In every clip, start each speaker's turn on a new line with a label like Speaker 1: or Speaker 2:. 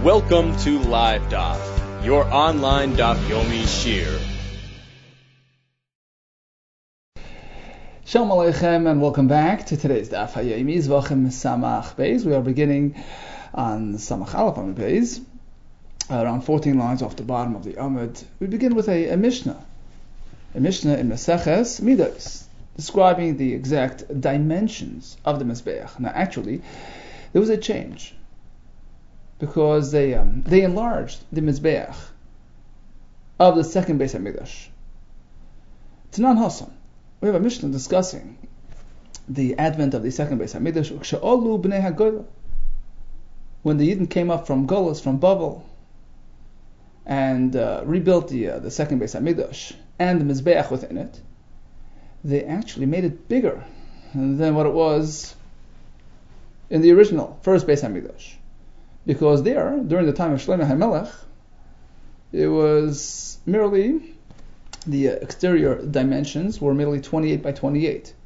Speaker 1: Welcome to Live Daf, your online Daf Yomi Shir.
Speaker 2: Shalom Aleichem and welcome back to today's Daf Yomi Zvachim Samach Beis. We are beginning on Samach Aleph Amud Beis, around 14 lines off the bottom of the Amud. We begin with a Mishnah in Maseches Midos, describing the exact dimensions of the Mizbeach. Now actually, there was a change, because they enlarged the Mizbeach of the second Beis HaMikdash. Tanan Hasan, we have a Mishnah discussing the advent of the second Beis HaMikdash. K'she'olu b'nei HaGola, when the Yidden came up from Golos, from Babel, and rebuilt the second Beis HaMikdash and the Mizbeach within it, they actually made it bigger than what it was in the original first Beis HaMikdash. Because there, during the time of Shlomo HaMelech, it was merely, the exterior dimensions were merely 28 by 28.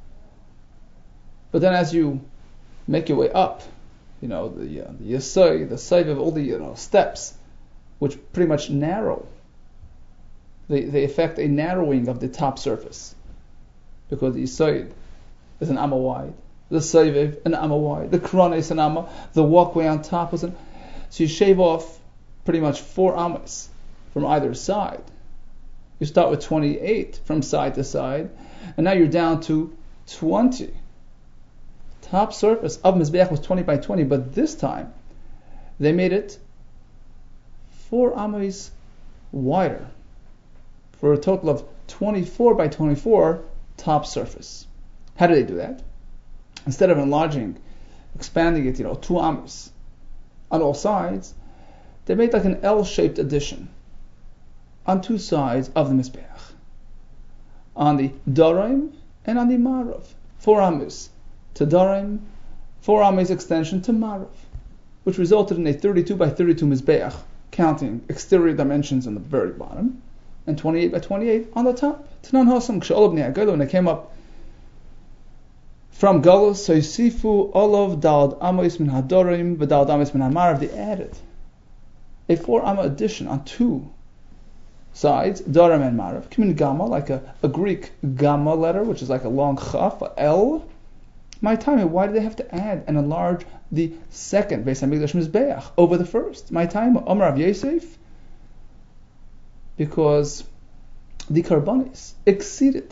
Speaker 2: But then as you make your way up, the Yesod, the Saiv of all the steps, which pretty much narrow, they affect a narrowing of the top surface. Because the Yesod is an amma wide, the Saiv an amma wide, the Krona is an amma, the walkway on top is an. So you shave off pretty much 4 ammas from either side. You start with 28 from side to side, and now you're down to 20. Top surface of Mizbeach was 20 by 20, but this time they made it 4 ammas wider, for a total of 24 by 24 top surface. How did they do that? Instead of expanding it, 2 ammas on all sides, they made like an L-shaped addition on 2 sides of the Mizbeach, on the Dorim and on the Marav. 4 ammas to Dorim, 4 ammas extension to Marav, which resulted in a 32 by 32 Mizbeach, counting exterior dimensions on the very bottom, and 28 by 28 on the top. Tanan Hasam K'she'olu b'nei HaGola, when they came up from Galus, so Yosifu Olav Dalad Amos min Hadorim v'Dalad Amos min Hamarav, they added a 4 amma addition on 2 sides, Dorim and Marav. Kimin Gamma, like a Greek Gamma letter, which is like a long Chaf, a L. My time, why did they have to add and enlarge the second Beis HaMikdash Mizbeach over the first? My time, Omer Rav Yosef, because the Karbanis exceeded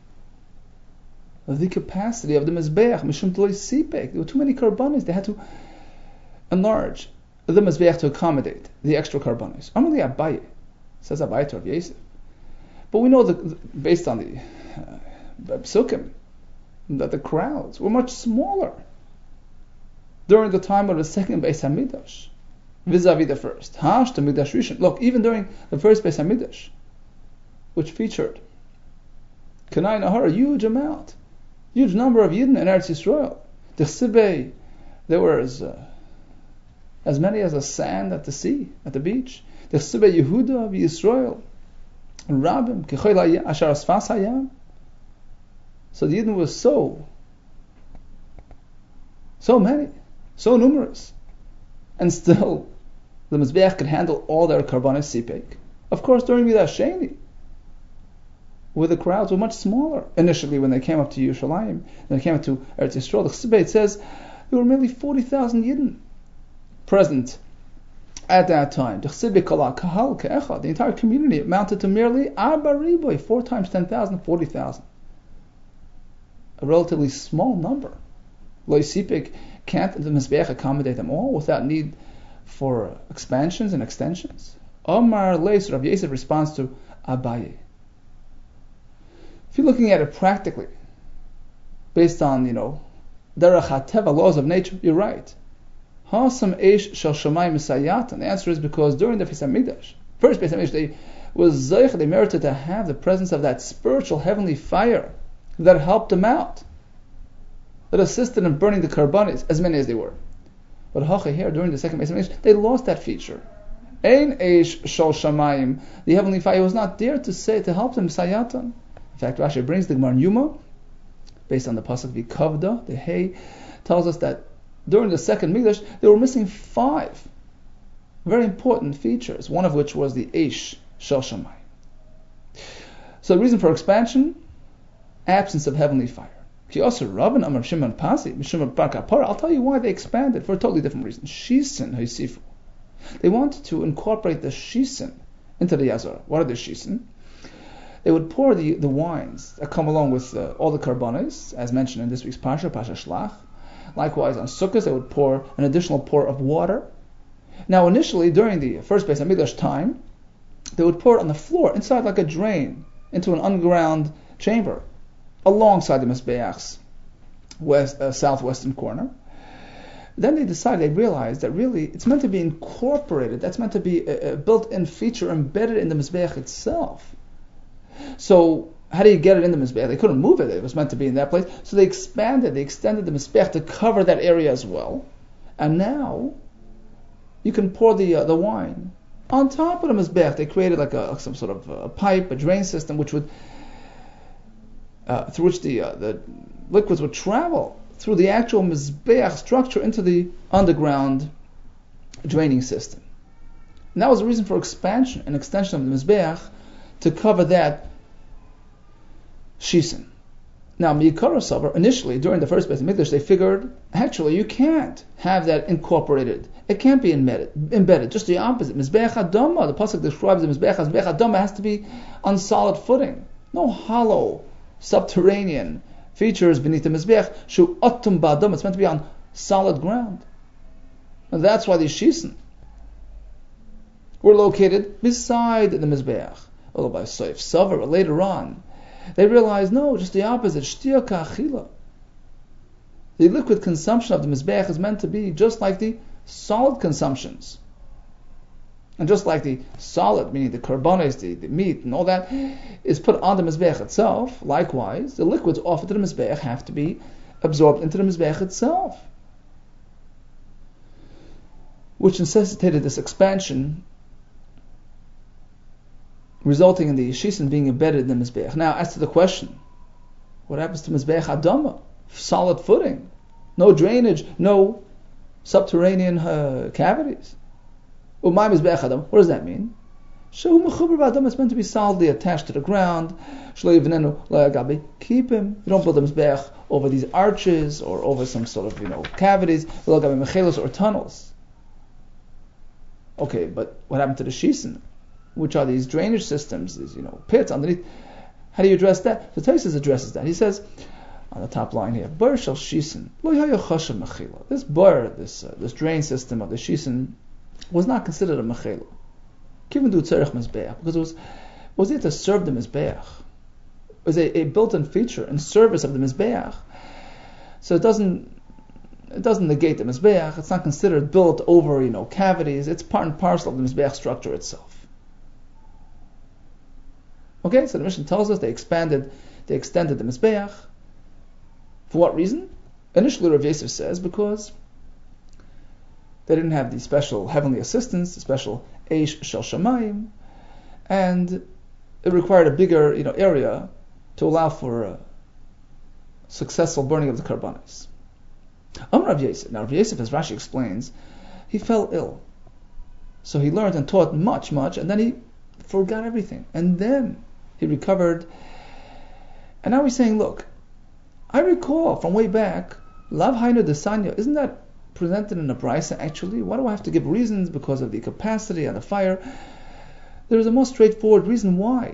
Speaker 2: the capacity of the Mizbeach, Mishum T'loi Sipek. There were too many Karbanis. They had to enlarge the Mizbeach to accommodate the extra Karbanis. Amali Abaye, says Abaye to Rav Yosef. But we know that based on the Psukim, that the crowds were much smaller during the time of the second Beis HaMikdash, vis-a-vis the first. Hash to Mikdash Rishon. Look, even during the first Beis HaMikdash, which featured Kanai Nahar, a huge amount, huge number of Yidden in Eretz Yisrael. The Sibei, there were as many as the sand at the sea, at the beach. The Sibei Yehuda of Yisrael, Rabim, Kechoy Ashar Asfas Hayam. So the Yidden was so many, so numerous, and still the Mizbeach could handle all their Karbanis Sipek. Of course, during Midas Sheni, where the crowds were much smaller initially when they came up to Yerushalayim, when they came up to Eretz Yisrael, the Chsibei, it says there were merely 40,000 Yidden present at that time. The entire community amounted to merely Arba Riboy, 4 times 10,000, 40,000. A relatively small number. Loi Sipik, can't the Mizbeach accommodate them all without need for expansions and extensions? Omar Leis, Rav Yosef responds to Abaye. If you're looking at it practically, based on, Derech HaTeva, laws of nature, you're right. Hasam Eish Shel Shamayim Misayat, and the answer is because during the Beis HaMikdash, first Beis HaMikdash, they merited to have the presence of that spiritual heavenly fire that helped them out, that assisted in burning the Karbanis, as many as they were. But Hacha here, during the second Beis HaMikdash, they lost that feature. Ein Eish Shel Shamayim, the heavenly fire was not there to help them, Misayatan. In fact, Rashi brings the Gemara in Yuma, based on the pasuk V'kavda, the hay, tells us that during the second Mikdash, they were missing 5 very important features, one of which was the Eish Shel Shamayim. So the reason for expansion, absence of heavenly fire. I'll tell you why they expanded for a totally different reason. Shisin Hasifu. They wanted to incorporate the Shisin into the Yazorah. What are the Shisin? They would pour the wines that come along with all the karbanos, as mentioned in this week's Pasha Shlach. Likewise, on Sukkot, they would pour an additional pour of water. Now, initially, during the first Beis HaMikdash time, they would pour it on the floor, inside like a drain, into an underground chamber, alongside the Mizbeach's southwestern corner. Then they realized that really it's meant to be incorporated, that's meant to be a built-in feature embedded in the Mizbeach itself. So, how do you get it in the Mizbeach? They couldn't move it was meant to be in that place. So they extended the Mizbeach to cover that area as well. And now, you can pour the wine on top of the Mizbeach. They created like some sort of a pipe, a drain system, which would through which the liquids would travel through the actual Mizbeach structure into the underground draining system. And that was the reason for expansion and extension of the Mizbeach to cover that Shisin. Now, Miyikara Savar, initially, during the first Beis HaMikdash, they figured, actually, you can't have that incorporated. It can't be embedded. Just the opposite. Mizbeach Adama, the Pasuk describes the Mizbeach as Mizbeach Adama has to be on solid footing. No hollow, subterranean features beneath the Mizbeach. Shu Otum Ba'adam, it's meant to be on solid ground. And that's why these Shisin were located beside the Mizbeach. Although by Soif Savar, later on, they realized, no, just the opposite. Shtiya ka'achila. The liquid consumption of the Mizbeach is meant to be just like the solid consumptions. And just like the solid, meaning the karbonos, the meat, and all that, is put on the Mizbeach itself, likewise, the liquids offered to the Mizbeach have to be absorbed into the Mizbeach itself. Which necessitated this expansion, resulting in the Shisin being embedded in the Mizbeach. Now, as to the question, what happens to Mizbeach Adama? Solid footing, no drainage, no subterranean cavities. Umay Mizbeach Adama, what does that mean? Shehu Mechuber B'Adama, it's meant to be solidly attached to the ground. Shlo Yivnenu La'agabi, keep him. You don't build a Mizbeach over these arches or over some sort of, cavities, La'agabi Mechelos or tunnels. Okay, but what happened to the Shisin? Which are these drainage systems, these pits underneath. How do you address that? The Tosfos addresses that. He says on the top line here, Bar shel Shisin lo yaya chashav mechila. This bar, this drain system of the Shisin, was not considered a mechila. Given to tzarech mizbeach, because it was there to serve the mizbeach. It was a built-in feature in service of the mizbeach. So it doesn't negate the mizbeach. It's not considered built over cavities. It's part and parcel of the mizbeach structure itself. Okay, so the Mishnah tells us they extended the Mizbeach. For what reason? Initially, Rav Yosef says because they didn't have the special heavenly assistance, the special Eish Shel Shamayim, and it required a bigger area to allow for a successful burning of the karbanos. Rav Yosef. Now, Rav Yosef, as Rashi explains, he fell ill. So he learned and taught much, and then he forgot everything. And then he recovered. And now he's saying, look, I recall from way back, Lav Hainu Desanya, isn't that presented in the Brisa actually? Why do I have to give reasons? Because of the capacity and the fire. There is a most straightforward reason why.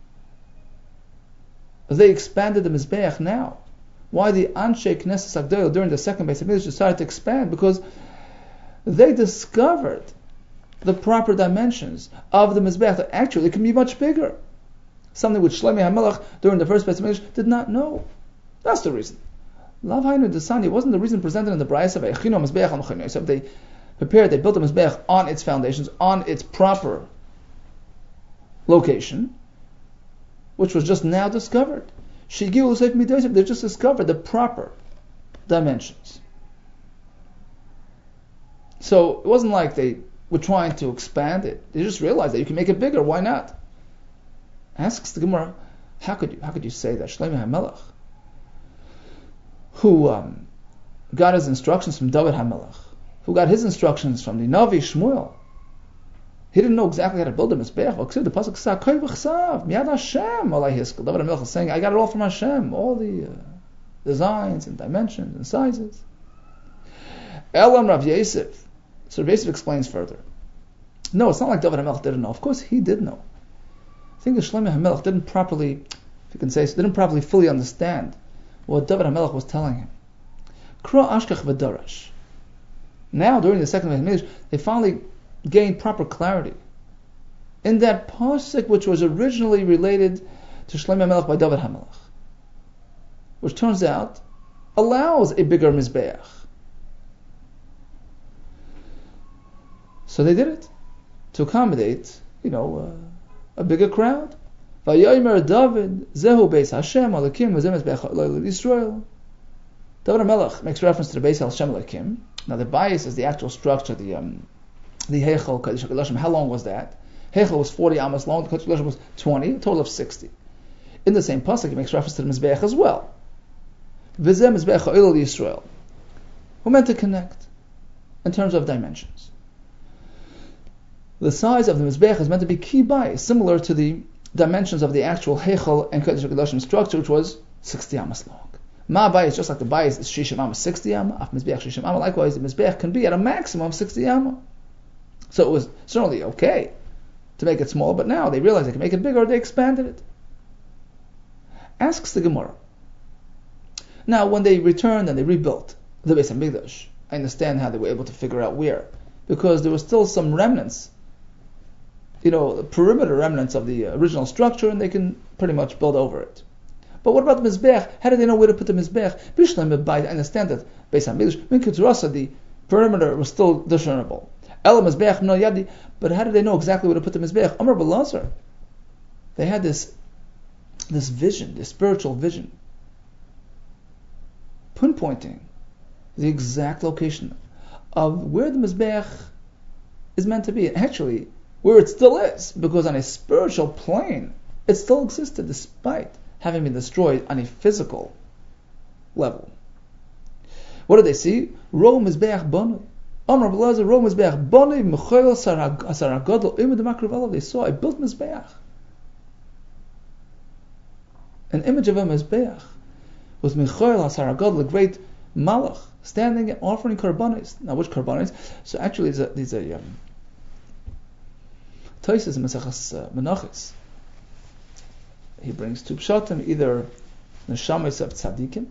Speaker 2: They expanded the Mizbeach now. Why the Anshe Knesset Agdoil during the second Beis HaMikdash decided to expand? Because they discovered the proper dimensions of the Mizbeach that actually can be much bigger. Something which Shlomo HaMelech during the first Beis HaMikdash did not know. That's the reason. Lav Hainu Desanya wasn't the reason presented in the Brisa of Echino Mizbeach al Mechanoi. So they built the Mizbeach on its foundations, on its proper location, which was just now discovered. Shigiu L'Seif Midosim, they just discovered the proper dimensions. So it wasn't like they were trying to expand it. They just realized that you can make it bigger. Why not? Asks the Gemara, how could you say that? Shlomo HaMelech, who got his instructions from David HaMelech, who got his instructions from the Navi Shmuel, He didn't know exactly how to build a Mizbeach. The Pasuk says, Koy v'chsav, Miyad Hashem, Olay Hiskel. David HaMelech is saying, I got it all from Hashem, all the designs and dimensions and sizes. Elam Rav Yosef. So Rav Yosef explains further. No, it's not like David HaMelech didn't know. Of course he did know. I think the Shlomo HaMelech didn't properly, if you can say so, didn't properly fully understand what David HaMelech was telling him. Kra Ashkach v'Darash. Now, during the second Mikdash, they finally gained proper clarity in that pasuk which was originally related to Shlomo HaMelech by David HaMelech, which turns out allows a bigger Mizbeach. So they did it to accommodate, a bigger crowd. Vayomer David Zehu Beis Hashem Elokim V'zeh Mizbeach Yisrael. David HaMelech makes reference to the Beis Hashem Elokim. Now the bias is the actual structure, the Heichal Kodesh HaKadoshim. How long was that? Heichal was 40 amos long, the Kodesh HaKadoshim was 20, a total of 60. In the same pasuk, he makes reference to the Mizbeach as well. V'zeh Mizbeach Ha'ilul Yisrael. We're meant to connect in terms of dimensions. The size of the Mizbeach is meant to be key bias, similar to the dimensions of the actual Heichal and Kodesh HaKadoshim structure, which was 60 amos long. Ma bias, just like the bias is Shishim Amma 60 Amma, Af Mizbeach Shishim Amma, likewise the Mizbeach can be at a maximum of 60 Amma. So it was certainly okay to make it small, but now they realized they can make it bigger, they expanded it. Asks the Gemara. Now when they returned and they rebuilt the Beis HaMikdash, I understand how they were able to figure out where, because there were still some remnants, the perimeter remnants of the original structure, and they can pretty much build over it. But what about the Mizbeach? How do they know where to put the Mizbeach? I understand that Beis HaMikdash, the perimeter was still discernible. Ela Mizbeach no yadi, but how did they know exactly where to put the Mizbeach? Amar Belazar. They had this vision, this spiritual vision, pinpointing the exact location of where the Mizbeach is meant to be. And actually, where it still is, because on a spiritual plane, it still existed despite having been destroyed on a physical level. What did they see? Ro Mizbeach Banu. Amar Belazar, Ro Mizbeach Banu, Mechoil Saragadol, Imid Makravela. They saw a built Mizbeach. An image of a Mizbeach was Mechoil Saragadol, a great Malach, standing and offering karbanis. Now, which karbanis? So actually, these are Toises and Mesechas Menachos. He brings two pshatim, either neshamas of tzaddikim,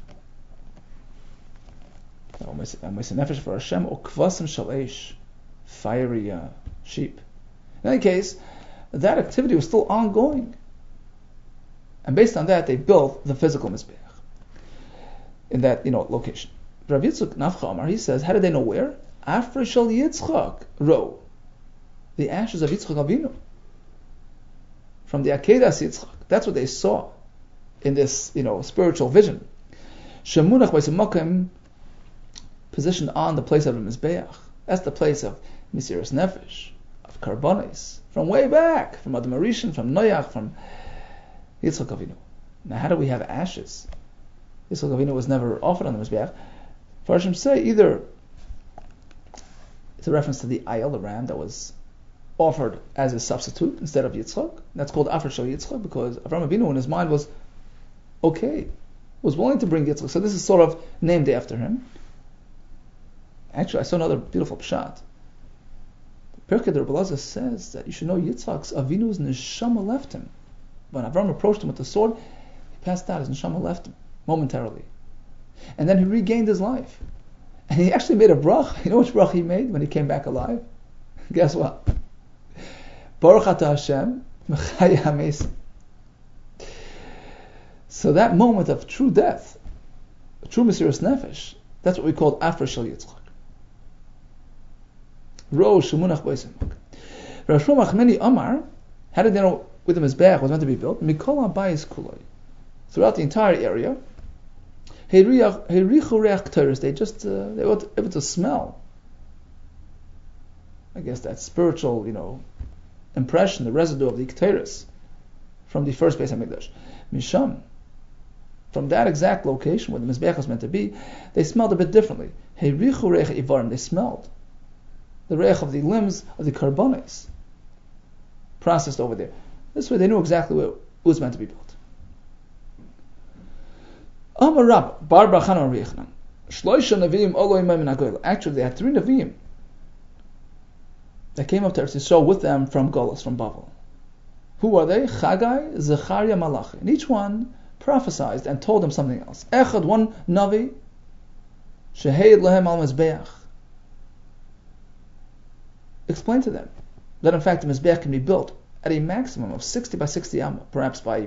Speaker 2: or nefesh for Hashem, or kvasim shel eish, fiery sheep. In any case, that activity was still ongoing, and based on that, they built the physical mizbeach in that location. Rav Yitzchak Nafcha Amar, he says, how did they know where? After shel Yitzchak ro, the ashes of Yitzchak Avinu, from the Akedas Yitzchak. That's what they saw in this, spiritual vision. Shemunach B'Semakim, positioned on the place of the Mizbeach. That's the place of Mesiras Nefesh, of Karbonis, from way back, from Adam Arishan, from Noach, from Yitzchak Avinu. Now, how do we have ashes? Yitzchak Avinu was never offered on the Mizbeach. Farshim say either it's a reference to the Ayil, the ram that was offered as a substitute instead of Yitzchak. That's called Afar Shel Yitzchak, because Avraham Avinu in his mind was willing to bring Yitzchak. So this is sort of named after him. Actually, I saw another beautiful pshat. Pirkei de Rebbe Elazar says that you should know Yitzchak's Avinu's neshama left him. When Avraham approached him with the sword, he passed out. His neshama left him momentarily, and then he regained his life. And he actually made a brach. You know which brach he made when he came back alive? Guess what? Baruch Atah Hashem, Mechaya HaMesim. So that moment of true death, true Mesiras Nefesh, that's what we call Afar Shel Yitzchak. Ro Shemunach B'Semakim. Rav Shmuel Achmeni Amar, how did they know where the Mizbeach was meant to be built? Mikol HaBayis Kuloi. Throughout the entire area, Heirichu Reach K'teiros, they were able to smell, I guess, that spiritual, impression, the residue of the K'teiros from the first Beis HaMikdash. Misham, from that exact location where the Mizbeach was meant to be, they smelled a bit differently. Heirichu Reich Ivarim, they smelled the reich of the limbs of the karbonis, processed over there. This way they knew exactly where it was meant to be built. Amar Rab, Bar Bar Chana Rabbi Yochanan. Shloisha Nevi'im olo imay min hagoyla. Actually, they had 3 Nevi'im that came up to Eretz Yisrael with them from Golos, from Bavel. Who are they? Chagai, Zechariah, Malachi. And each one prophesied and told them something else. Echad, one Navi, Sheheid lehem al Mizbeach. Explain to them that in fact the Mizbeach can be built at a maximum of 60 by 60 amma, perhaps by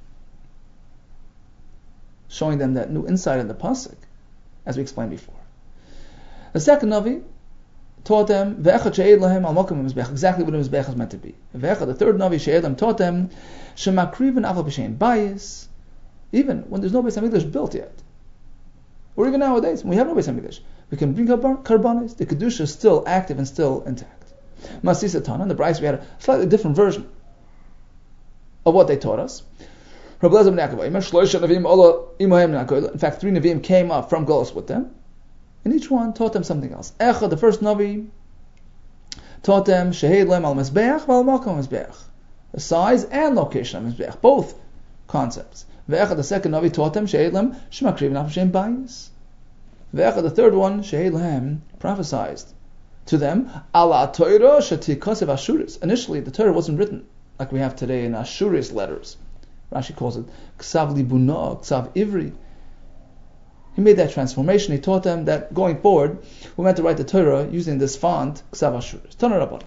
Speaker 2: showing them that new insight in the pasuk, as we explained before. The second Navi taught them ve'echad she'ed lahem al mokum mizbeach, exactly what the mizbeach is meant to be. Ve'echad, the third Navi she'ed lahem, taught them shemakriven aval b'shein bayis, even when there's no Beis Hamikdash built yet, or even nowadays when we have no Beis Hamikdash, we can bring karbanos. The kedusha is still active and still intact. Masisa Tana, in the Bryce we had a slightly different version of what they taught us. In fact, 3 Nevi'im came up from Golos with them, and each one taught them something else. Echad, the first Navi, taught them Shehed Lehem al Mizbeach v'al Malkom Mizbeach, the size and location of Mizbeach, both concepts. Ve'echad, the second Navi, taught them Shehed Lehem Shemakriv Nafshem Bayis. Ve'echad, the third one, Shehed Lehem, prophesied to them Ala Torah Shetikosev Ashuris. Initially, the Torah wasn't written like we have today in Ashuris letters. Rashi calls it Ksav Libuna, Ksav Ivri. He made that transformation. He taught them that going forward, we meant to write the Torah using this font, Ksav Ashuris. Tana Rabban.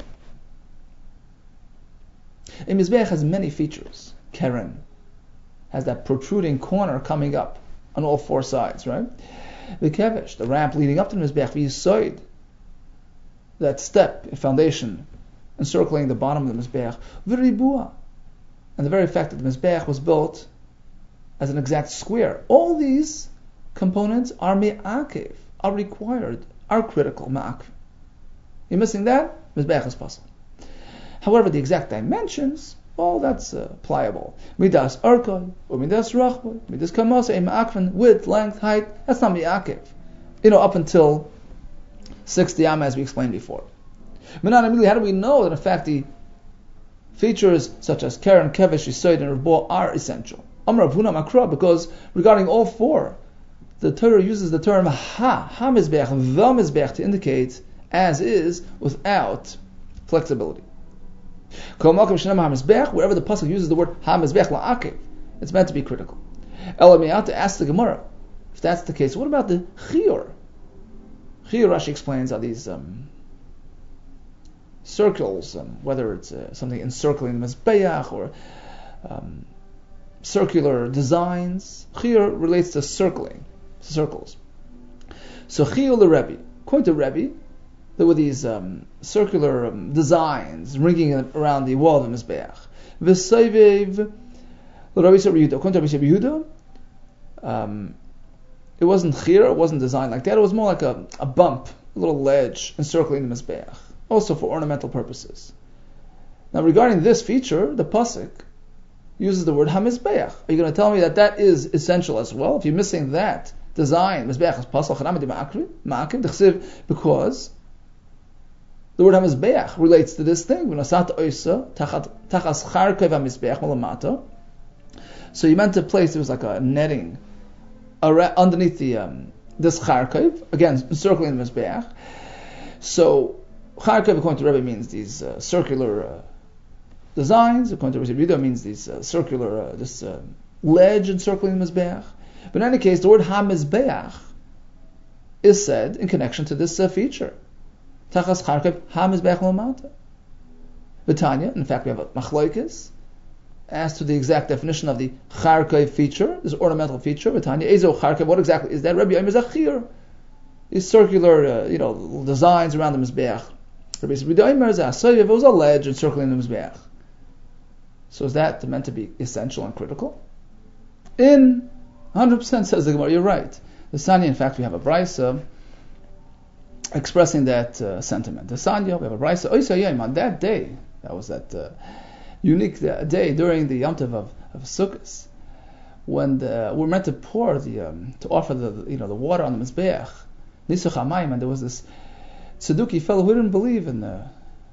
Speaker 2: A Mizbeach has many features. Keren has that protruding corner coming up on all 4 sides, right? The Kevesh, the ramp leading up to the Mizbeach, V'yisoid, that step, a foundation, encircling the bottom of the Mizbeach, V'ribua, and the very fact that the Mizbeach was built as an exact square. All these components are me'akev, are required, are critical, ma'akev. You're missing that, Mizbeach is possible. However, the exact dimensions, well, that's pliable. Midas arkoy, or midas rachboy, midas kamosay, ma'akven, width, length, height, that's not me'akev. Up until 60 amma, as we explained before. How do we know that in fact the features such as Keren, Kevesh, Yisoid, and Rabo are essential? Amar Rav Huna Makra, because regarding all 4, the Torah uses the term ha-mizbeach, the mizbeach, to indicate as is without flexibility. Wherever the pasuk uses the word ha-mizbeach la'akev, it's meant to be critical. Elamiyah, to ask the Gemara, if that's the case, what about the chiyur? Chiyur, Rashi explains, are these circles, whether it's something encircling the Mizbeach or circular designs. Chiyur relates to circles. So Chiyur the Rebbe, according to Rebbe, there were these circular designs ringing around the wall of the Mizbeach. V'sayvev, according to Rabbi Yehuda, it wasn't chiyur, it wasn't designed like that, it was more like a bump, a little ledge encircling the Mizbeach, also for ornamental purposes. Now regarding this feature, the pasuk uses the word ha-mizbeach. Are you going to tell me that is essential as well? If you're missing that design, Mizbeach is pasuk, because the word ha-mizbeach relates to this thing. So you meant to place, it was like a netting underneath the this charkev, again encircling the Mizbeach. So charkev, according to Rebbe, means these circular designs. According to Rabbi Yehuda, means these circular this ledge encircling the Mizbeach. But in any case, the word ha-mizbeach is said in connection to this feature. Tachas charkev ha-mizbeach l'mata. B'tanya, in fact, we have a machlokes as to the exact definition of the charkev feature, this ornamental feature. B'tanya, ezo charkev, what exactly is that? Rabbi Yoim is a chiyur. These circular, designs around the Mizbeach. Rabbi Yoim is a soyev, it was a ledge encircling the Mizbeach. So is that meant to be essential and critical? In 100% says the Gemara, you're right. The Sanya, in fact, we have a brisa expressing that sentiment. The Sanya, we have a brisa. On that day, that was that unique day during the Yom Tov of Sukkot, when we're meant to pour to offer the water on the Mizbeach, Nisuch HaMayim, and there was this Tzeduki fellow who didn't believe in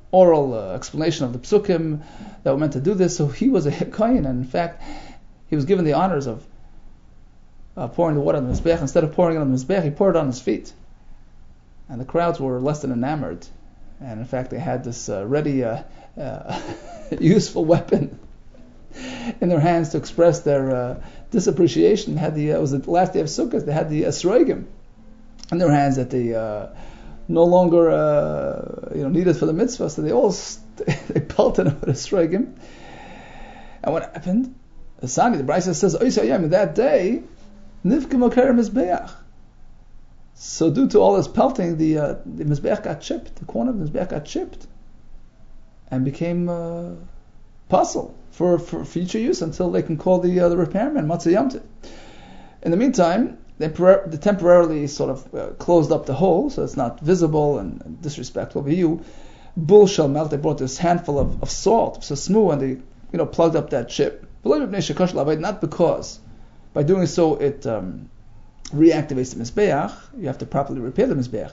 Speaker 2: oral explanation of the psukim that were meant to do this. So he was a kohen, and in fact, he was given the honors of pouring the water on the mizbeach. Instead of pouring it on the mizbeach, he poured it on his feet, and the crowds were less than enamored. And in fact, they had this ready, useful weapon in their hands to express their disappreciation. It was the last day of Sukkot. They had the esrogim in their hands that they no longer needed for the mitzvah. So they pelted him with esrogim. And what happened? The Brisa says, that day, nifkim oker mizbeach. So due to all this pelting, the mizbeach got chipped. The corner of the mizbeach got chipped and became puzzle for future use until they can call the repairman Matzah Yom Tov. In the meantime, they temporarily sort of closed up the hole so it's not visible and disrespectful to you. Bull shall melt. They brought this handful of salt, so smooth, and they plugged up that chip. Not because by doing so it reactivates the mizbeach. You have to properly repair the mizbeach.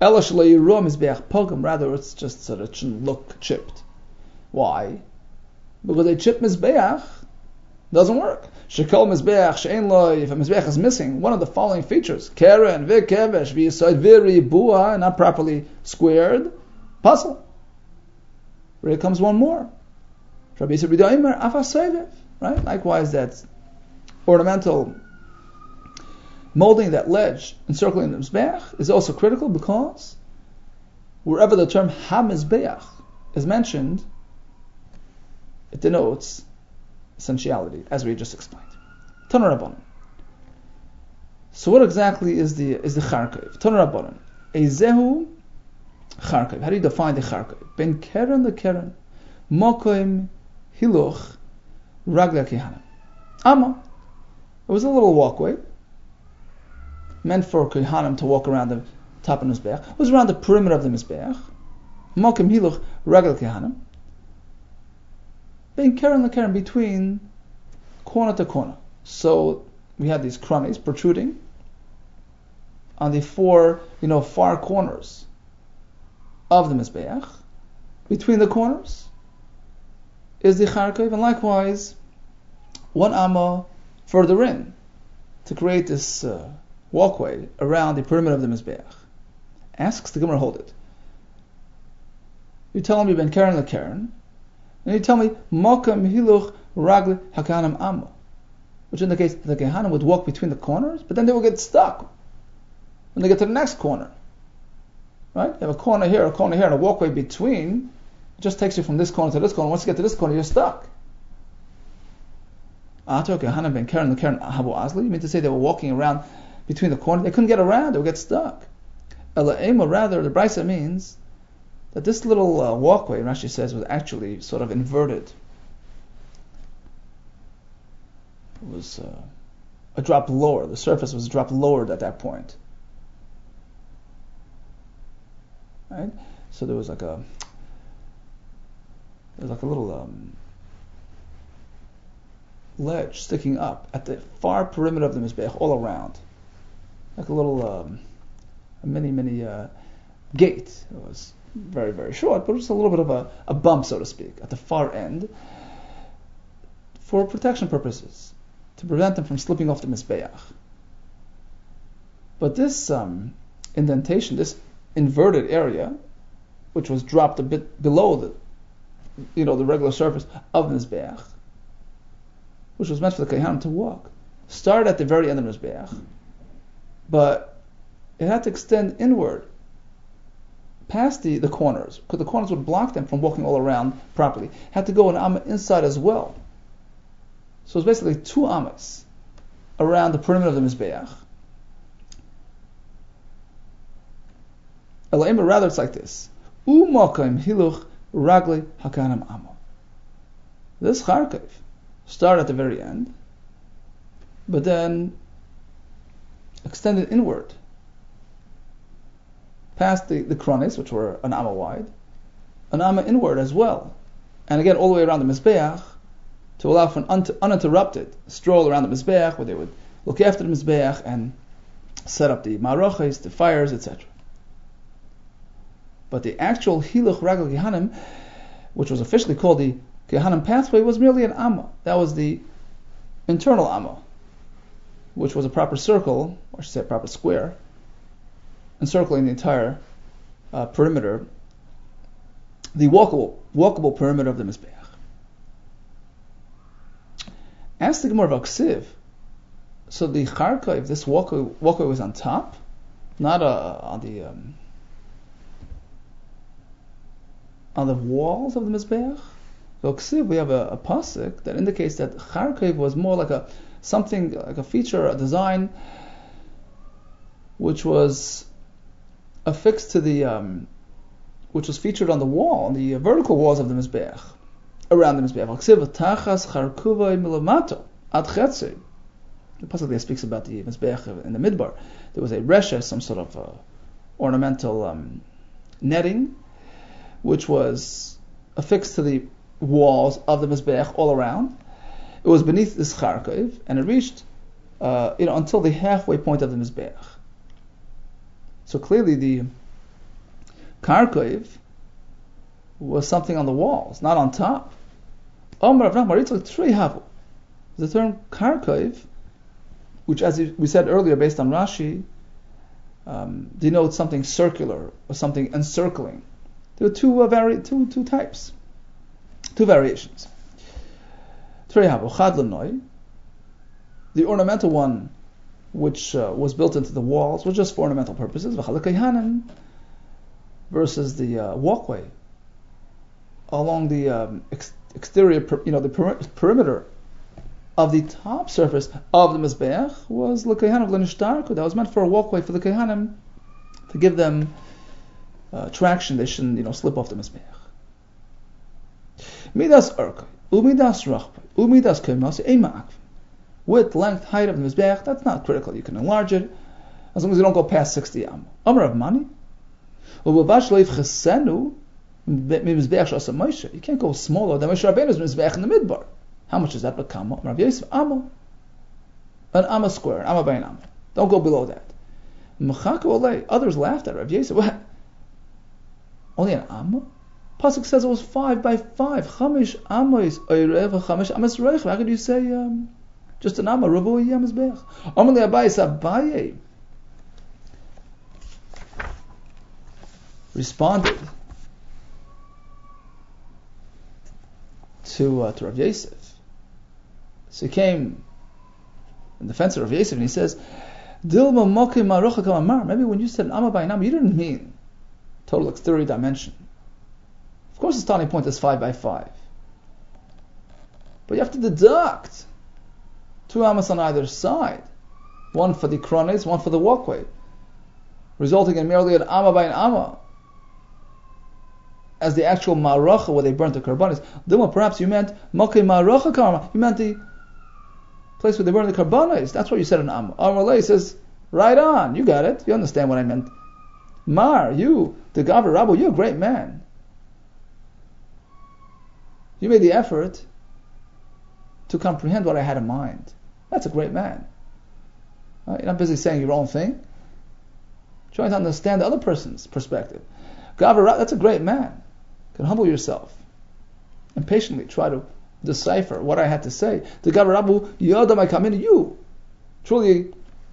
Speaker 2: Rather, it's just so that it shouldn't look chipped. Why? Because a chipped mizbeach doesn't work. Shekol mizbeach she'en lo. If a mizbeach is missing one of the following features: keren v'kevesh v'yisod v'ribua, not properly squared, puzzle. Here comes one more. Rabbi Yisrael b'daimer afasevev. Right. Likewise, that ornamental molding, that ledge encircling the mizbeach, is also critical because wherever the term ha-mizbeach is mentioned, it denotes essentiality, as we just explained. Tanu Rabbanan. So what exactly is the charkev? Tanu Rabbanan. Ezehu charkev. How do you define the charkev? Ben keren lekeren, mokoim hiluch ragla kehana. Amma. It was a little walkway meant for Kohanim to walk around the top of the Mizbeach. It was around the perimeter of the Mizbeach. Mokim hiluch ragel Kohanim. Being keren lekeren, between corner to corner. So we had these cronies protruding on the four, far corners of the Mizbeach. Between the corners is the charkev, and likewise 1 amma further in to create this walkway around the perimeter of the Mizbeach. Asks the Gemara, hold it. You tell me ben keren lekeren, and you tell me makam hiluch ragli hakahanim amma, which indicates that the Kohanim would walk between the corners, but then they will get stuck when they get to the next corner. Right? You have a corner here, and a walkway between. It just takes you from this corner to this corner. Once you get to this corner, you're stuck. You mean to say they were walking around between the corners? They couldn't get around, they would get stuck. Rather, the Brisa means that this little walkway, Rashi says, was actually sort of inverted. It was a drop lower. The surface was a drop lowered at that point. Right? So there was like a little ledge sticking up at the far perimeter of the Mizbeach, all around, like a little mini gate. It was very, very short, but just a little bit of a bump, so to speak, at the far end, for protection purposes, to prevent them from slipping off the Mizbeach. But this indentation, this inverted area, which was dropped a bit below the regular surface of the Mizbeach, which was meant for the Kohanim to walk, started at the very end of the Mizbeach, but it had to extend inward past the corners, because the corners would block them from walking all around properly. It had to go an amma inside as well. So it's basically 2 ammas around the perimeter of the Mizbeach. Rather, it's like this. U'makayim hiluch ragli hakahanim amma. This charkev started at the very end, but then extended inward past the cronies, which were an amma wide, an amma inward as well, and again all the way around the Mizbeach, to allow for an uninterrupted stroll around the Mizbeach, where they would look after the Mizbeach and set up the maroches, the fires, etc. But the actual Hiluch Ragel Gehanim, which was officially called the Gehanim pathway, was merely an Amma. That was the internal Amma, which was a proper circle, or I should say a proper square, encircling the entire perimeter, the walkable perimeter of the Mizbeach. As the Gemara of Aksiv, so the Charkov, this walkway was on top, not on the walls of the Mizbeach. So Aksiv, we have a pasuk that indicates that Charkov was more like something like a feature, a design, which was affixed to which was featured on the wall, on the vertical walls of the Mizbeach, around the Mizbeach. Aksiv tachas charkuvay milamato ad chetzei. The pasuk there speaks about the Mizbeach in the Midbar. There was a resha, some sort of ornamental netting, which was affixed to the walls of the Mizbeach all around. It was beneath this Charkov, and it reached until the halfway point of the Mizbeach. So clearly the Charkov was something on the walls, not on top. The term Charkov, which, as we said earlier, based on Rashi, denotes something circular or something encircling. There were two types, two variations. The ornamental one, which was built into the walls, was just for ornamental purposes. Versus the walkway along the exterior, the perimeter of the top surface of the Mizbeach was l'kehanim l'nishtarku. That was meant for a walkway for the kehanim to give them traction. They shouldn't, slip off the Mizbeach. Midas arka, umidas rachpa, umidas kemasi eima'akv. Width, length, height of the Mizbeach, that's not critical. You can enlarge it as long as you don't go past 60 am. Amar of money. You can't go smaller than Moshe Rabbeinu's Mizbeach in the Midbar. How much is that? Rav Yosef, Amma. An Amma square, an Amma by an Amma. Don't go below that. Others laughed at Rav Yosef. What? Only an Amma? Pasuk says it was 5 by 5. Chamish Ammas Oirev, Chamish Ammas Reich. How could you say just an Amma? Ravu Yam Mizbeach. Amali Abayis Abaye responded to Rav Yosef. So he came in defense of Rav Yosef and he says, Dilma Mokim Marocha Kamamar. Maybe when you said Amma by Amma, you didn't mean total exterior dimension. Of course the starting point is 5 by 5. But you have to deduct 2 Ammas on either side. One for the kronis, one for the walkway. Resulting in merely an Amma by an Amma as the actual maracha where they burnt the karbanis. Dilma, perhaps you meant Mokim Marocha Kamamar. You meant the place where they burn the karbanis. That's what you said in Amma. Amalei says, right on, you got it. You understand what I meant. Mar, you, the Gavar Rabbu, you're a great man. You made the effort to comprehend what I had in mind. That's a great man. You're not busy saying your own thing. Trying to understand the other person's perspective. Gavar Rabbu, that's a great man. You can humble yourself and patiently try to decipher what I had to say. The Gavar Rabbu, Yodam, I come in, you truly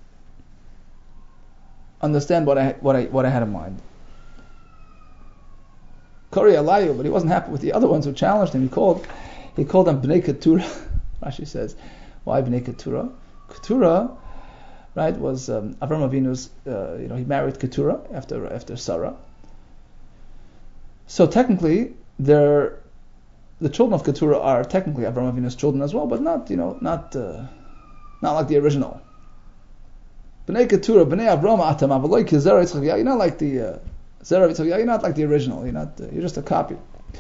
Speaker 2: understand what I had in mind. Kori Alayu, but he wasn't happy with the other ones who challenged him. He called them Bnei Keturah. Rashi says, why Bnei Keturah? Keturah, right, was Avram Avinu's. He married Keturah after Sarah. So technically, the children of Keturah are technically Avram Avinu's children as well, but not like the original. Bnei Keturah, Bnei Avram Atam, Avaloi Kizera Yitzchak. You're not like the Zera Yitzchak. You're not like the original. You're just a copy.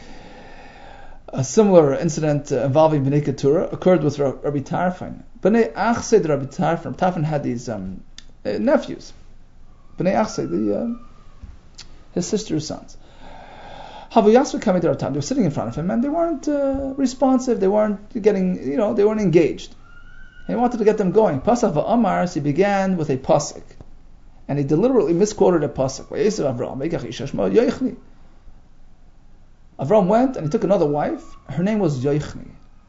Speaker 2: A similar incident involving Bnei Keturah occurred with Rabbi Tarfon. Bnei Achsed Rabbi Tarfon. Tarfon had these nephews. Bnei Achsed, his sister's sons. Havayas coming to our time. They were sitting in front of him and they weren't responsive. They weren't they weren't engaged. And he wanted to get them going. Pasuk va'amar, so he began with a pasuk. And he deliberately misquoted a pasuk. Avram went and he took another wife. Her name was Yoichni.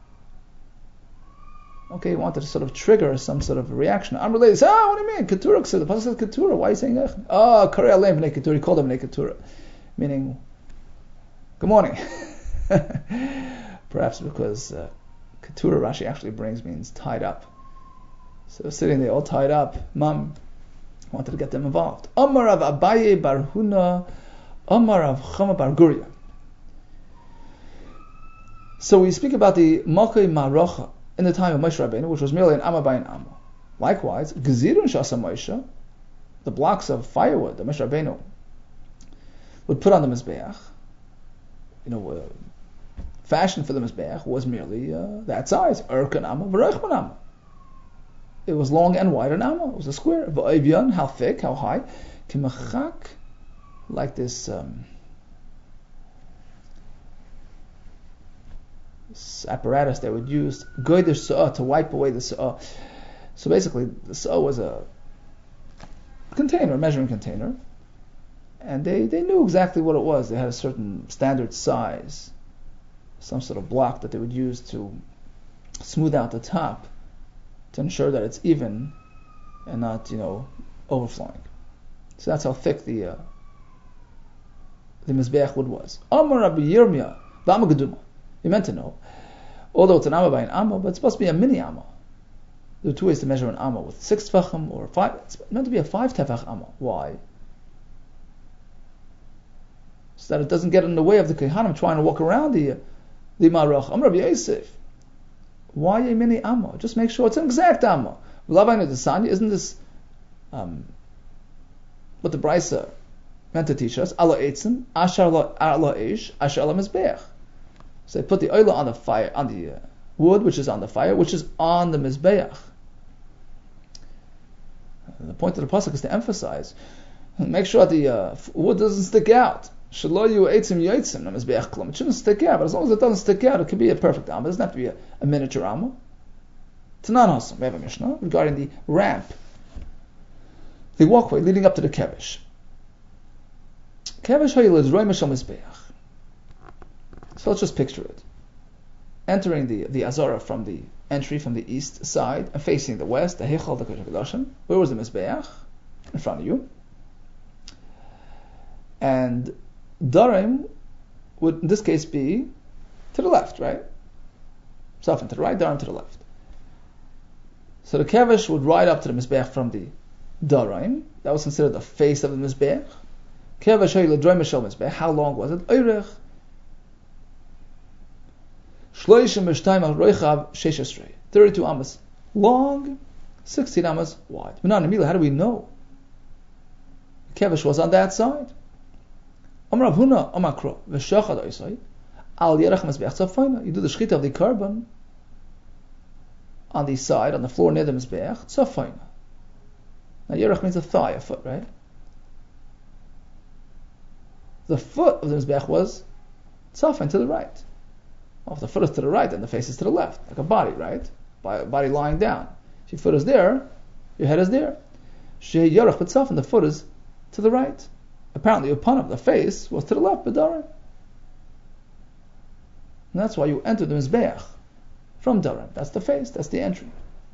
Speaker 2: Okay, he wanted to sort of trigger some sort of reaction. I'm related. What do you mean? Keturah. The Pasuk says Keturah. Why are you saying Yoichni? Karei Aleim B'nei Keturah. He called them B'nei Keturah. Meaning, good morning. Perhaps because Keturah, Rashi actually brings, means tied up. So sitting there all tied up, Mom wanted to get them involved. Amar Rav Abaye bar Huna, Amar Rav Chama bar Guria. So we speak about the Malkei Marocha in the time of Moshe Rabbeinu, which was merely an Amma by an Amma. Likewise, Gezirun Shasa Moshe, the blocks of firewood that Moshe Rabbeinu would put on the Mizbeach, fashion for the Mizbeach was merely that size, Erkan Amma, V'Reichman Amma. It was long and wide an Amma, it was a square. V'Oivyan, how thick, how high, Kimachak, like this apparatus they would use, Goyder Sa'ah, to wipe away the Sa'ah. So basically, the Sa'ah was a container, a measuring container, and they knew exactly what it was. They had a certain standard size, some sort of block that they would use to smooth out the top to ensure that it's even and not, overflowing. So that's how thick the Mizbeach wood was. Amar Rabbi Yirmiyah, V'Amma Geduma. You meant to know. Although it's an Amma by an Amma, but it's supposed to be a mini Amma. There are two ways to measure an Amma, with 6 tefachim or 5. It's meant to be a 5 tefach Amma. Why? So that it doesn't get in the way of the Kehanim trying to walk around the Marach. Amar Rabbi Yosef. Why a mini Amma? Just make sure it's an exact Amma. V'Lavaynu Desanya, isn't this what the Brisa meant to teach us? Ala Eitzim, Ashar La Eish, Ashar La Mizbeach. So they put the oil on the fire, on the wood, which is on the fire, which is on the Mizbeach. And the point of the pasuk is to emphasize, make sure the wood doesn't stick out. It shouldn't stick out, but as long as it doesn't stick out, it can be a perfect Amma. It doesn't have to be a miniature Amma. Tanan Hasam, we have a Mishnah regarding the ramp, the walkway leading up to the Kevish. Kevish Hayil is Roy Mishal Mizbeach. So let's just picture it. Entering the Azara from the entry from the east side and facing the west, the Heichal, the Kodesh HaKadoshim. Where was the Mizbeach? In front of you. And Darim would in this case be to the left, right? Safin to the right, Darim to the left. So the Kevish would ride up to the Mizbeach from the Darim. That was considered the face of the Mizbeach. Kevish Hayil Droy Mishal Mizbeach. How long was it? Oirech 32 amas long, 16 amas wide. How do we know? Kevish was on that side. You do the shchita of the carbon on the side, on the floor near the Mizbeach, tzafayna. Now yerach means a thigh, a foot, right? The foot of the Mizbeach was tzafayna, to the right. Well, if the foot is to the right, then the face is to the left, like a body, right? Body lying down. If your foot is there, your head is there. Sheh yarach b'tzaf, and the foot is to the right. Apparently, upon of the face was to the left, b'darim. And that's why you enter the Mizbeach from Darim. That's the face, that's the entry.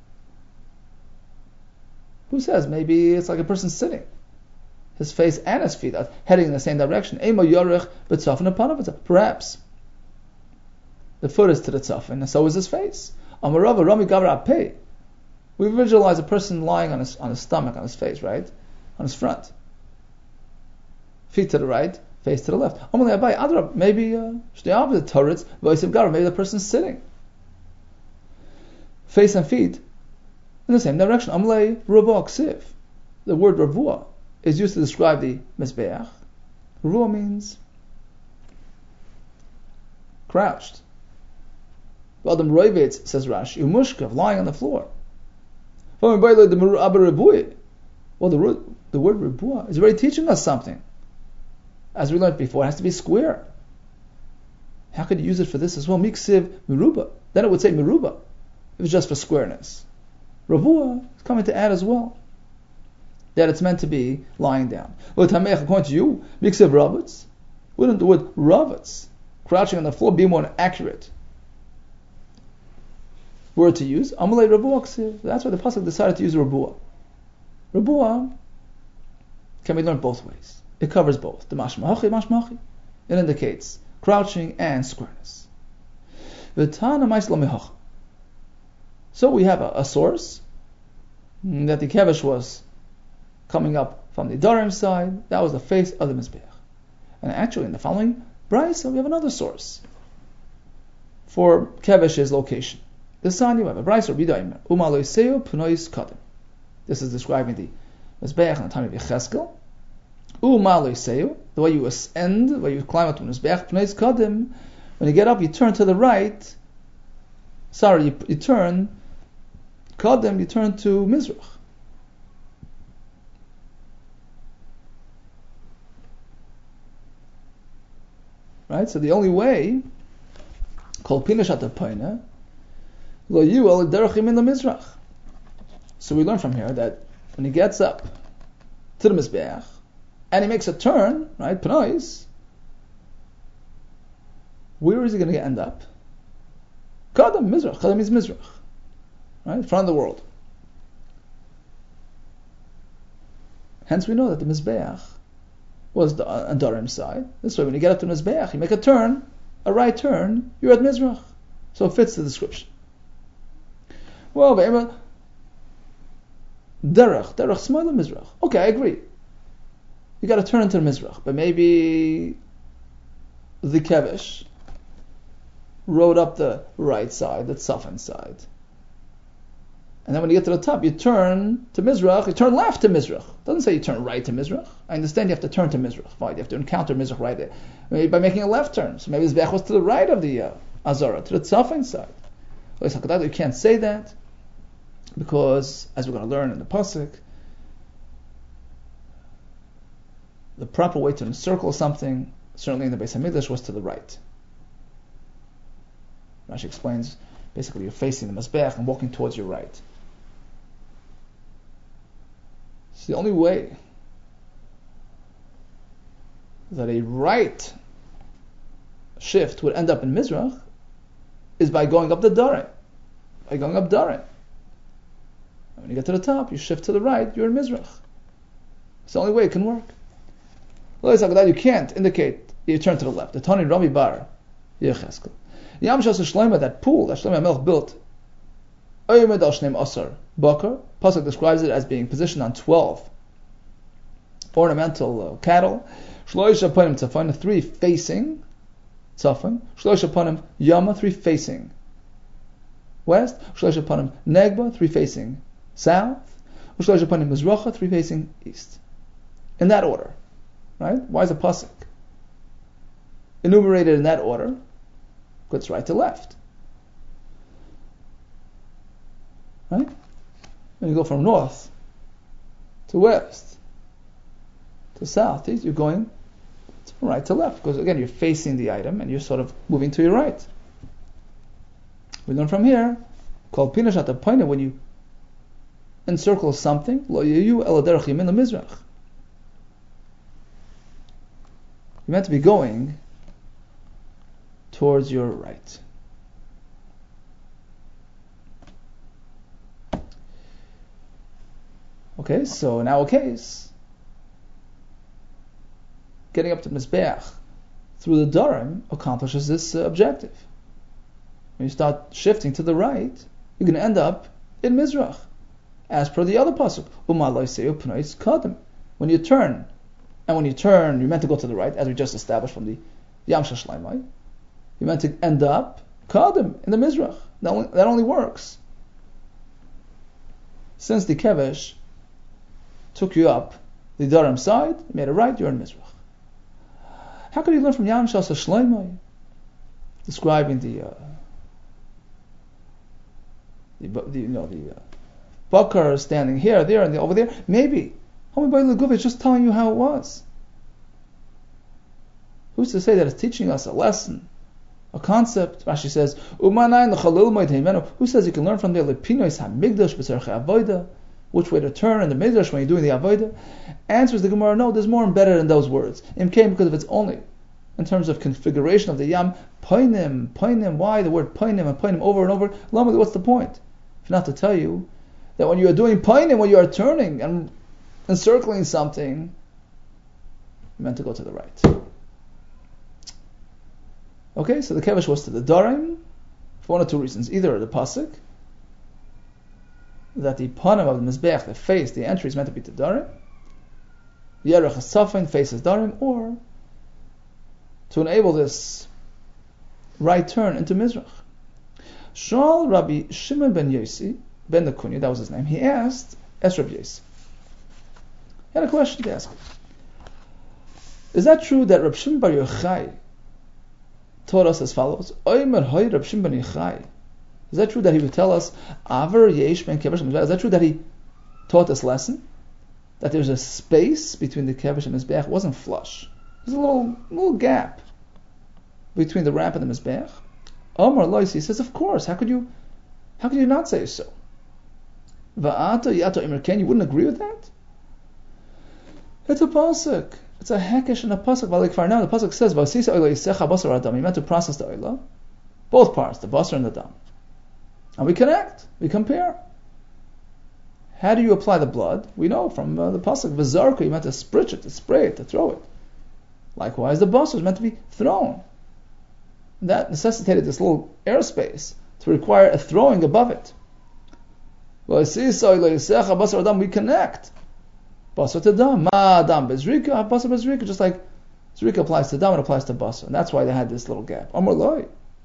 Speaker 2: Who says? Maybe it's like a person sitting. His face and his feet are heading in the same direction. Ema yarach b'tzaf, and upon of it. Perhaps the foot is to the tzafin, and so is his face. Amarava Rami Gavra Pei. We visualize a person lying on his stomach, on his face, right? On his front. Feet to the right, face to the left. Amalei Abai Adrab, maybe the opposite turrets, Vaisim Gavra, maybe the person's sitting. Face and feet in the same direction. Amalei Ruva Ksiv. The word Ravua is used to describe the Mizbeach. Ravua means crouched. Adam Roivitz, says Rashi, Umushkav, lying on the floor. Well, the word Rebua is already teaching us something. As we learned before, it has to be square. How could you use it for this as well? Miksiv Miruba. Then it would say Miruba, if it's just for squareness. Ravua is coming to add as well, that it's meant to be lying down. According to you, Miksiv Ravitz, wouldn't the word Ravitz crouching on the floor, be more accurate word to use. Amalei Rabuah Ksiv. That's why the pasuk decided to use Rabuah. Rabuah can be learned both ways. It covers both. The mashmahachi, mashmahachi. It indicates crouching and squareness. So we have a source that the kevesh was coming up from the Darim side. That was the face of the Mizbeach. And actually in the following brisa we have another source for kevesh's location. The Sani, we have a brisa, Bidayim, Umaloiseu Punois Kadim. This is describing the Mizbeach in the time of Yecheskel. Umaloiseu, the way you ascend, the way you climb up to the Mizbeach, Punois Kadim, when you get up, you turn to the right. You turn Kadim, you turn to Mizrach. Right? So the only way, called Pinashat Apaina, Lo Yuel Derechim in the Mizrach. So we learn from here that when he gets up to the Mizbeach and he makes a turn, right, Panois, where is he going to end up? Kadam, Mizrach. Kadam means Mizrach. Right? Front of the world. Hence we know that the Mizbeach was the Darim side. This way, when you get up to the Mizbeach, you make a turn, a right turn, you're at Mizrach. So it fits the description. Well, Derech Smoila Mizrach. Okay, I agree. You got to turn into the Mizrach, but maybe the Kevesh rode up the right side, the Tzafan side. And then when you get to the top, you turn to Mizrach, you turn left to Mizrach. It doesn't say you turn right to Mizrach. I understand you have to turn to Mizrach. Fine, you have to encounter Mizrach right there. Maybe by making a left turn. So maybe his Zbech was to the right of the Azara, to the Tzafan side. You can't say that, because, as we're going to learn in the Pasuk, the proper way to encircle something, certainly in the Beis HaMikdash, was to the right. Rashi explains, basically you're facing the Mizbeach and walking towards your right. It's the only way that a right shift would end up in Mizrach is by going up the Darim. By going up Darim. And when you get to the top, you shift to the right, you're in Mizrach. It's the only way it can work. You can't indicate that you turn to the left. The Tani Rami Bar Yecheskel. Yam Shas Shlomo, that pool that Shlomo HaMelech built, Oyemed al Shneim Asar Bakar. Pasuk describes it as being positioned on 12 ornamental cattle. Shloisha Panim Tzafon, 3 facing Tzafon. Shloisha Panim Yama, 3 facing west. Shloisha Panim Negba, 3 facing south. Shloisha Panim Mizracha, 3 facing east. In that order. Right? Why is a pasuk enumerated in that order? It's right to left. Right? When you go from north to west to south, you're going from right to left, because again you're facing the item and you're sort of moving to your right. We learn from here, called Pinashat Apaina, when you encircle something, Lo Yeyu El Derech Yamin LeMizrach. You're meant to be going towards your right. Okay, so in our case, getting up to Mizbeach through the Darim accomplishes this objective. When you start shifting to the right, you're going to end up in Mizrach, as per the other pasuk. When you turn, and when you turn, you're meant to go to the right, as we just established from the Yam Shel Shlomo. You're meant to end up Kadim in the Mizrach. That only works since the Kevesh took you up the Darim side, you made a right, you're in Mizrach. How could you learn from Yam Shel Shlomo describing the Bakar standing here, there, and over there? Maybe Hamid Bai is just telling you how it was. Who's to say that it's teaching us a lesson, a concept? Rashi says, who says you can learn from there? Which way to turn in the Midrash when you're doing the Avodah? Answers the Gemara, no, there's more embedded in those words. Because if it's only in terms of configuration of the yam. Poinim. Why the word poinim and poinim over and over? Lama, what's the point? If not to tell you that when you are doing poinim, when you are turning and encircling something, you're meant to go to the right. Okay, so the kevesh was to the darim for one or two reasons. Either the pasuk, that the panim of the mizbeach, the face, the entry is meant to be to darim, the yerech hasafin faces darim, or to enable this right turn into mizrach. Shal Rabbi Shimon ben Yosi ben Nekunya, that was his name, he asked Rabbi Yosi. He had a question to ask. Is that true that Rabbi Shimon bar Yochai taught us as follows? Omer hoy Rabbi Shimon ben Yochai. Is that true that he would tell us Aver Yesh ben Kevesh? Is that true that he taught this lesson? That there's a space between the Kevesh and Mizbeach? It wasn't flush. There's a little gap between the ramp and the Mizbeach. Omar Loisi says, of course. How could you not say so? Va'ata yato imer ken. You wouldn't agree with that? It's a pasuk. It's a hekesh and a pasuk. Now the pasuk says, "V'asisa oila yisecha basar adam." You meant to process the oila, both parts, the basar and the dam, and we connect, we compare. How do you apply the blood? We know from the pasuk, "V'zarka." You meant to spritz it, to spray it, to throw it. Likewise, the basar is meant to be thrown. That necessitated this little airspace to require a throwing above it. V'asisa oila yisecha basar adam. We connect. Basar to dam, ma dam bezrika, basar bezrika, just like zrika applies to dam, it applies to basar, and that's why they had this little gap. Amar loy.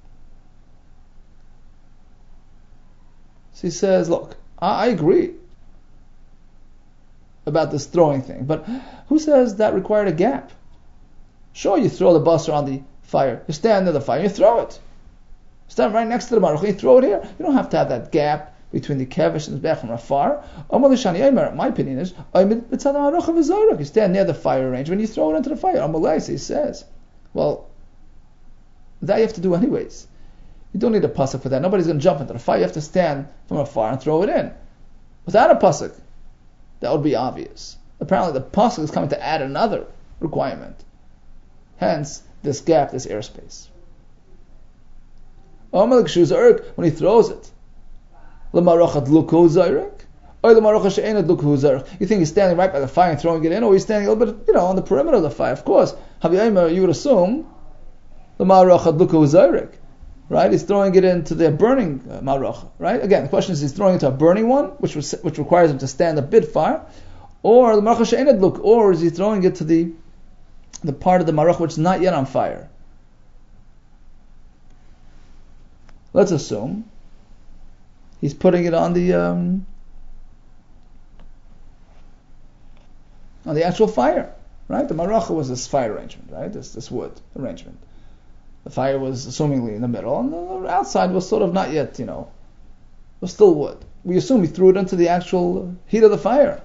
Speaker 2: So he says, look, I agree about this throwing thing, but who says that required a gap? Sure, you throw the basar on the fire, you stand near the fire, you throw it. Stand right next to the maruch, you throw it here. You don't have to have that gap between the kevesh and the mizbeach from afar. My opinion is, you stand near the fire range when you throw it into the fire. Amalei, he says, well, that you have to do anyways. You don't need a pasuk for that. Nobody's going to jump into the fire. You have to stand from afar and throw it in. Without a pasuk, that would be obvious. Apparently, the pasuk is coming to add another requirement. Hence, this gap, this airspace. When he throws it, you think he's standing right by the fire and throwing it in, or he's standing a little bit, on the perimeter of the fire? Of course, you would assume right? He's throwing it into the burning marach, right? Again, the question is, he's throwing it into a burning one, which requires him to stand a bit far, or the marach she'ened luk, or is he throwing it to the part of the marach which is not yet on fire? Let's assume he's putting it on the actual fire, right? The maracha was this fire arrangement, right? This wood arrangement. The fire was assumingly in the middle, and the outside was sort of not yet, was still wood. We assume he threw it into the actual heat of the fire.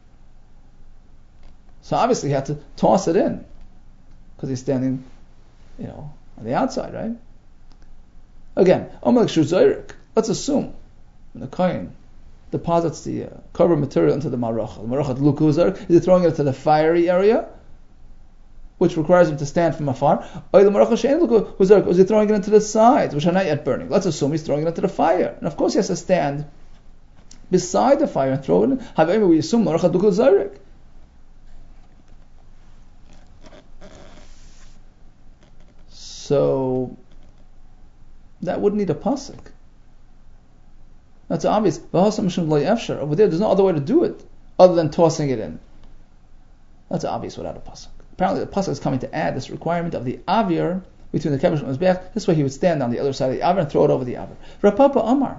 Speaker 2: So obviously he had to toss it in, because he's standing, on the outside, right? Again, let's assume when the kohen deposits the cover material into the marachat lukuzar, is he throwing it into the fiery area, which requires him to stand from afar, or is he throwing it into the sides, which are not yet burning? Let's assume he's throwing it into the fire, and of course he has to stand beside the fire and throw it in. However, we assume marachat lukuzar. So that wouldn't need a pasuk. That's obvious. Over there, there's no other way to do it other than tossing it in. That's obvious without a pasuk. Apparently, the pasuk is coming to add this requirement of the avir between the kevesh and the mizbeach. This way, he would stand on the other side of the avir and throw it over the avir. Rapapa Amar.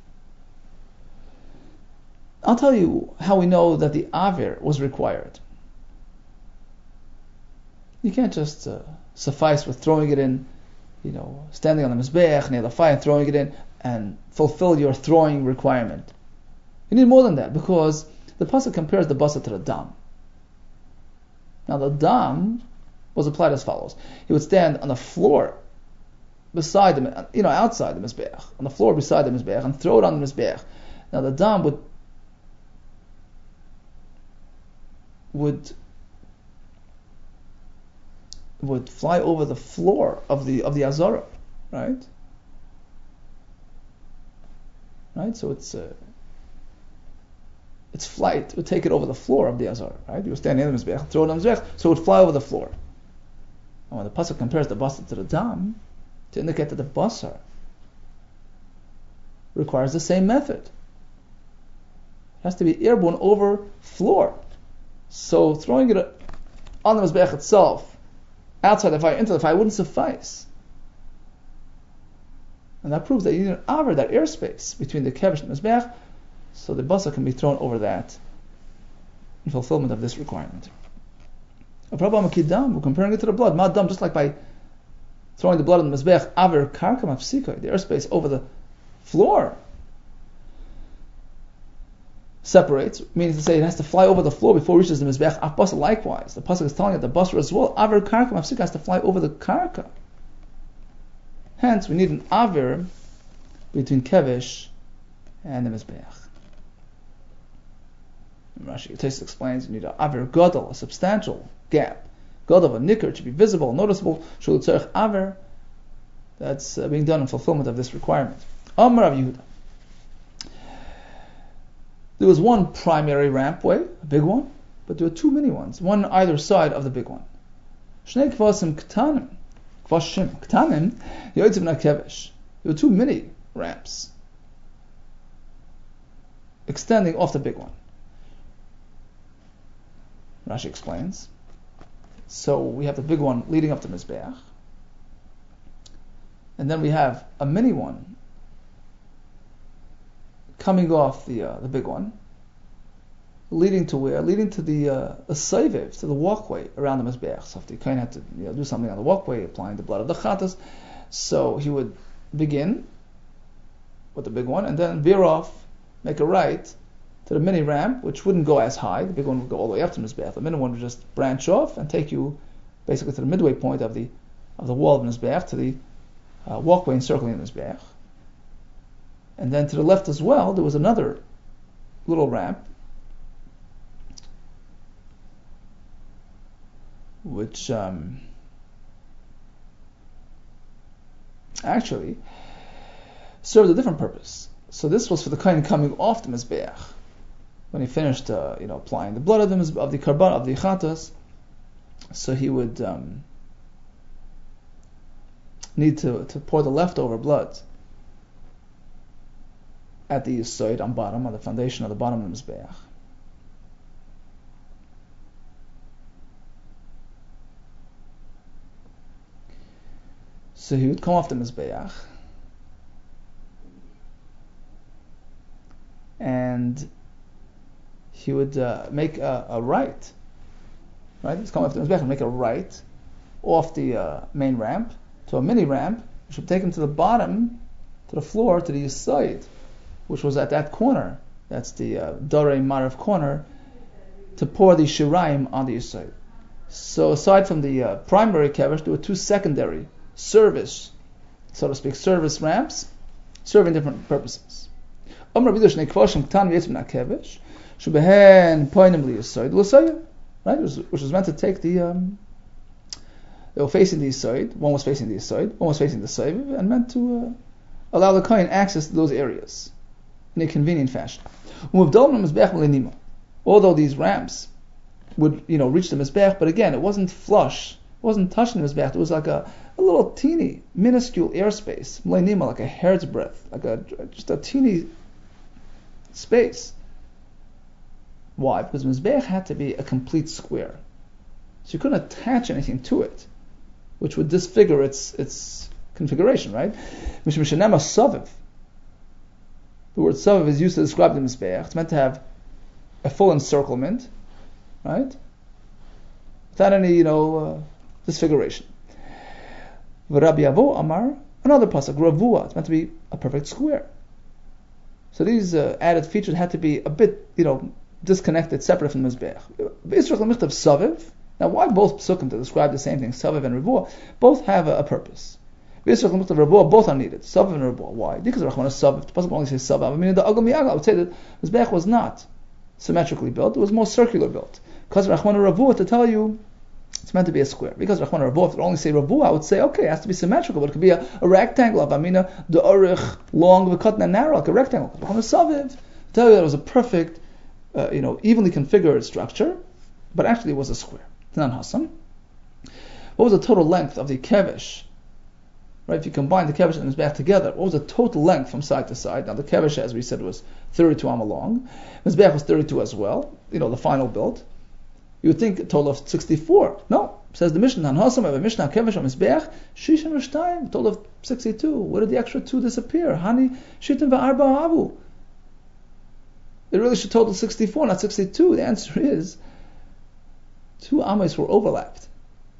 Speaker 2: I'll tell you how we know that the avir was required. You can't just suffice with throwing it in, standing on the mizbeach near the fire and throwing it in, and fulfill your throwing requirement. You need more than that, because the pasuk compares the basar to the dam. Now the dam was applied as follows: he would stand on the floor beside the, outside the mizbeach, on the floor beside the mizbeach, and throw it on the mizbeach. Now the dam would would fly over the floor of the Azara, right? Right. So its flight would take it over the floor of the Azara, right? You were standing in the Mizbeach, throw it on the Mizbeach, so it would fly over the floor. And when the pasuk compares the basar to the dam, to indicate that the basar requires the same method. It has to be airborne over floor. So throwing it on the Mizbeach itself, outside the fire, into the fire, wouldn't suffice. And that proves that you need an aver, that airspace between the kevesh and the Mizbeach, so the basar can be thrown over that in fulfillment of this requirement. A problem kidam, we're comparing it to the blood. Madam, just like by throwing the blood on the Mizbeach, aver karka mafsika, the airspace over the floor separates, meaning to say it has to fly over the floor before it reaches the Mizbeach. Basar likewise. The pasuk is telling it the basar as well. Aver karka mafsika has to fly over the karka. Hence, we need an aver between kevesh and the Mizbeach. Rashi Yotaisis explains you need an aver gadol, a substantial gap. Gadol, a nicker, to be visible, noticeable. Shul tzarech aver, that's being done in fulfillment of this requirement. Amar Rav Yehuda. There was one primary rampway, a big one, but there were two mini ones, one on either side of the big one. Shnei kvasim ktanim, kvashim ktanim, yoytziv nakevesh. There were two mini ramps extending off the big one. Rashi explains. So we have the big one leading up to Mizbeach, and then we have a mini one coming off the big one, leading to where? Leading to the seivev, to the walkway around the Mizbeach. So if the kohen had to do something on the walkway, applying the blood of the chatas, so he would begin with the big one and then veer off, make a right to the mini ramp, which wouldn't go as high. The big one would go all the way up to Mizbeach. The mini one would just branch off and take you basically to the midway point of the wall of Mizbeach, to the walkway encircling the Mizbeach. And then to the left as well, there was another little ramp, which actually served a different purpose. So this was for the kohen coming off the Mizbeach. When he finished, applying the blood of the karban, of the chatas, so he would need to pour the leftover blood at the side on the foundation of the bottom of the Mizbeach. So he would come off the Mizbeach, and he would make a right. Right? He's coming off the Mizbeach and make a right off the main ramp to a mini ramp, which would take him to the bottom, to the floor, to the side, which was at that corner. That's the Dorei Marav corner, to pour the shiraim on the side. So aside from the primary kevesh, there were two secondary service, so to speak, service ramps, serving different purposes. Right, which was meant to take they were facing the side, one was facing the side, one was facing the side, and meant to allow the kohen access to those areas in a convenient fashion. Although these ramps would reach the Mizbeach, but again, it wasn't flush, it wasn't touching the Mizbeach, it was like a little teeny, minuscule airspace, like a hair's breadth, just a teeny space. Why? Because Mizbeach had to be a complete square. So you couldn't attach anything to it, which would disfigure its configuration, right? Mishnema Saviv. The word Saviv is used to describe the Mizbeach. It's meant to have a full encirclement, right? Without any, disfiguration. Rabbi Avo Amar, another pasuk, Ravua. It's meant to be a perfect square. So these added features had to be a bit, disconnected, separate from the Mizbeach. Now, why both psukim to describe the same thing, Saviv and Ravua? Both have a purpose. Both are needed. Saviv and Ravua. Why? Because Rachman is Saviv. The pasuk only says Saviv. I mean, the Agam Yaga, I would say that Mizbeach was not symmetrically built. It was more circular built. Because Rachman and Ravua to tell you It's meant to be a square. Because Rachman Rabuah, if it only say Rabuah, I would say, okay, it has to be symmetrical, but it could be a rectangle of Amina, the Urich, long, the Katan, and narrow, like a rectangle. Rachman Saviv, tell you that it was a perfect, evenly configured structure, but actually it was a square. It's not Hassam. What was the total length of the Kevish? Right, if you combine the Kevish and the Mizbeach together, what was the total length from side to side? Now the Kevish, as we said, was 32 amma long. Mizbeach was 32 as well, the final build. You would think a total of 64. No, says the Mishnah, Hanhasam, a Mishnah, Kevish, Mizbeach, Shishan Rishtayim, total of 62. Where did the extra 2 disappear? Hani, Shitim Va'arba Abu. It really should total 64, not 62. The answer is 2 amas were overlapped.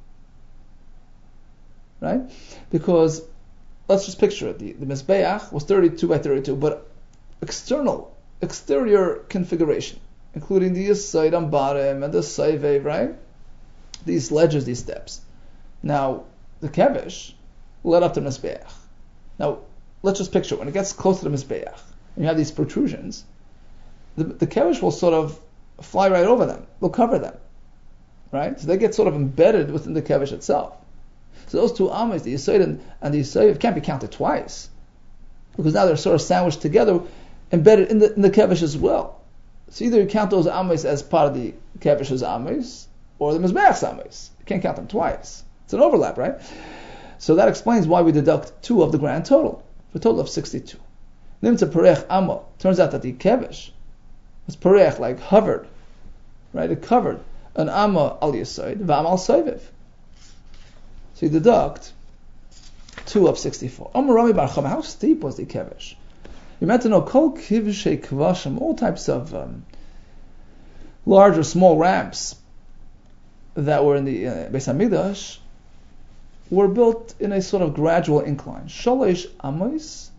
Speaker 2: Right? Because, let's just picture it. The Mizbeach was 32 by 32, but exterior configuration, including the Yisayid on bottom and the Saivev, right? These ledges, these steps. Now, the Kevish led up to the Mizbeach. Now, let's just picture it. When it gets close to the Mizbeach, and you have these protrusions, the Kevish will sort of fly right over them. They'll cover them. Right? So they get sort of embedded within the Kevish itself. So those 2 amas, the Yisayid and the Yisayid, can't be counted twice, because now they're sort of sandwiched together, embedded in the Kevish as well. So either you count those amas as part of the Kevish's amas, or the Mizbeach's amas. You can't count them twice. It's an overlap, right? So that explains why we deduct 2 of the grand total, for a total of 62. Nimtza Perech Amma. Turns out that the Kevish was Perech, like hovered, right? It covered an Amma al Yisayid, V'am al Saiviv. So you deduct 2 of 64. Rami Bar Chama, how steep was the Kevish? You meant to know Kol Kivshei Kvashim, all types of large or small ramps that were in the Beis Hamikdash were built in a sort of gradual incline. Shalosh Amos.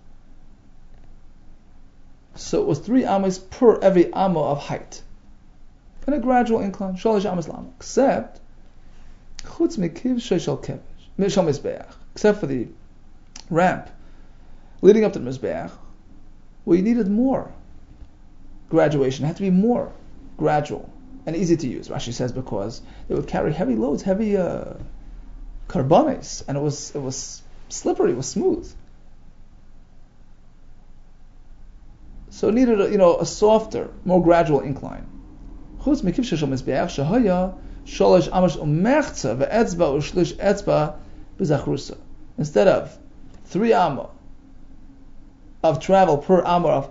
Speaker 2: So it was 3 amas per every amma of height. In a gradual incline. Shalosh Amos Lama. Except Chutz Mikivshei Shel Kevish. Except for the ramp leading up to the Mizbeach, well, you needed more graduation. It had to be more gradual and easy to use. Rashi says because they would carry heavy loads, heavy carbones, and it was slippery, it was smooth. So it needed a softer, more gradual incline. Chutz Mikivshei Shel Mizbeach shehaya shalosh amos umechza ve'etzba u'shlish etzba. Instead of 3 amma of travel per amma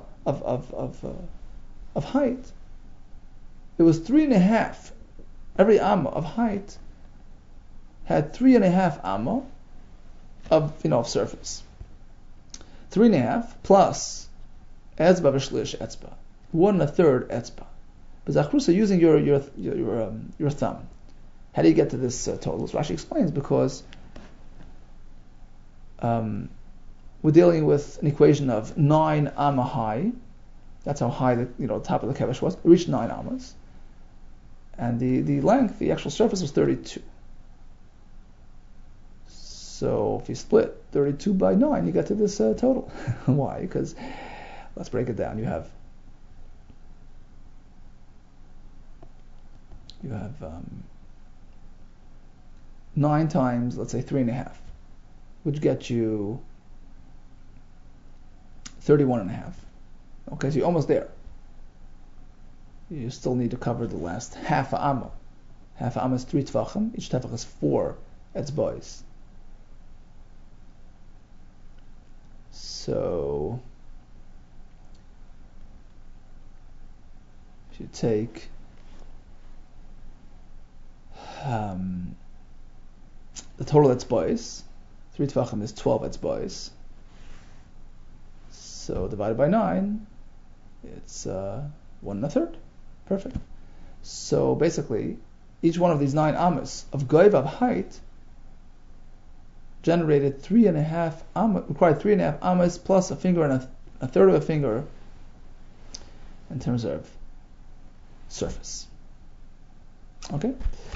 Speaker 2: of height, it was 3.5. Every amma of height had 3.5 amma of surface. 3.5 plus etzba v'shlish etzba, 1 1/3 etzba. B'zachrusa, using your thumb. How do you get to this total? So Rashi explains because we're dealing with an equation of 9 amma high. That's how high the top of the kevish was. It reached 9 ammas, and the length, the actual surface, was 32. So if you split 32 by 9, you get to this total. Why? Because let's break it down. You have 9 times, let's say 3.5, which gets you 31.5. Okay, so you're almost there. You still need to cover the last half a amma. Half a amma is 3 tvachim. Each tefach is 4 etzbos. So if you take the total etzbos, 3 tvachim is 12 etzbos. So divided by 9, it's 1 1/3. Perfect. So basically, each one of these 9 ammas of goiv, of height, generated 3.5 amma, required 3.5 ammas plus a finger and a third of a finger in terms of surface. Okay?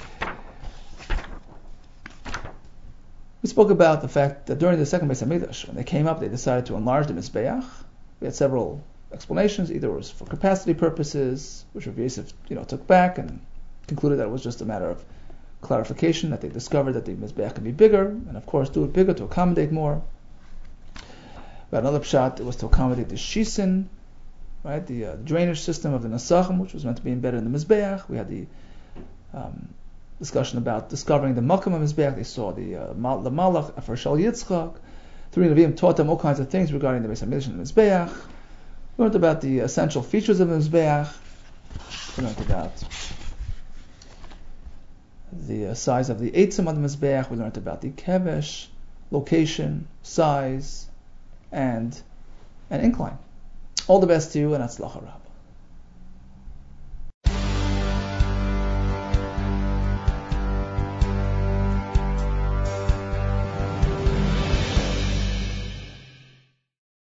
Speaker 2: We spoke about the fact that during the second Beis Hamikdash, when they came up, they decided to enlarge the Mizbeach. We had several explanations. Either it was for capacity purposes, which Rav Yosef, took back and concluded that it was just a matter of clarification that they discovered that the Mizbeach can be bigger, and of course do it bigger to accommodate more. We had another pshat, it was to accommodate the shisin, right, the drainage system of the Nesachim, which was meant to be embedded in the Mizbeach. We had the discussion about discovering the Makam of Mizbeach. They saw the Malach for Shal Yitzchak. Three Nevi'im taught them all kinds of things regarding the Beis HaMikdash and the Mizbeach. We learned about the essential features of the Mizbeach. We learned about the size of the Eitzim on the Mizbeach. We learned about the Kevesh, location, size, and incline. All the best to you, and Atzlacha Rabbah.